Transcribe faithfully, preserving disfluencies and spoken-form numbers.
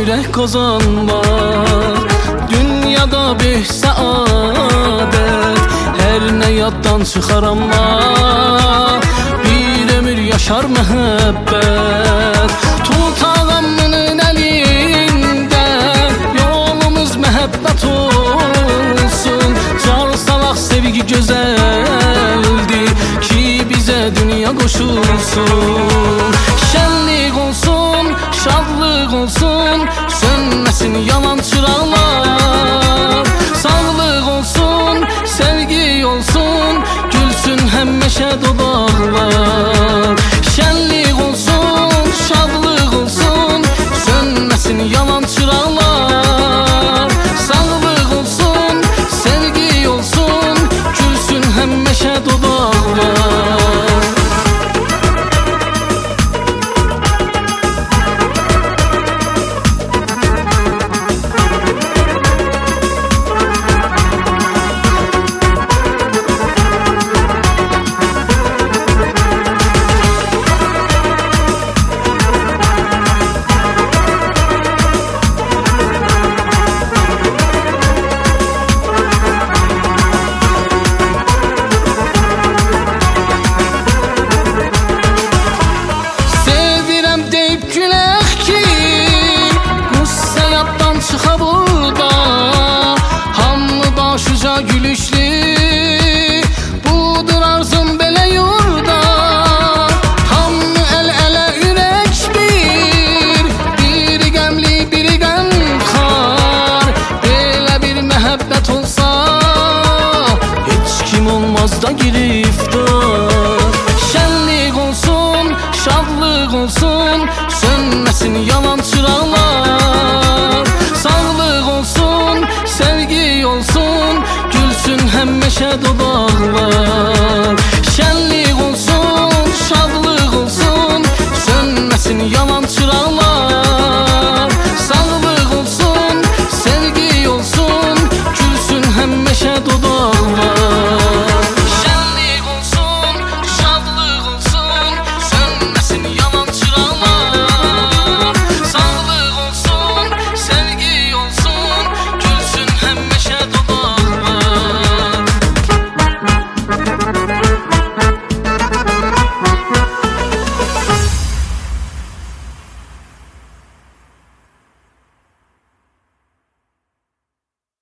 ürək qazanmaq. Dünyada bir səadət, hər nə yaddan çıxar amma bir ömür yaşar məhəbbət. Tutağamının əlində yolumuz məhəbbət olsun. Car salaq sevgi gözəldir ki bizə dünya qoşulsun. Şənlik olsun, şadlıq olsun, sönməsin yalan çıraqlar. Sağlıq olsun, sevgi olsun, gülsün həmişə dodaqlar. Şənlik olsun, şadlıq olsun, sönməsin yalan çıraqlar. Sağlıq olsun, sevgi olsun, gülsün həmişə dodaqlar. Çıxa burada hamı başıca gülüşlü, budur arzum belə yurda. Hamı əl-ələ ürək bir, biri qəmli, biri qəmxar. Belə bir məhəbbət olsa heç kim olmaz da giriftar. Şənlik olsun, şadlıq olsun, sönməsin yalan çıraqlar. Sağlıq olsun, sevgi olsun, gülsün həmişə dodaqlar.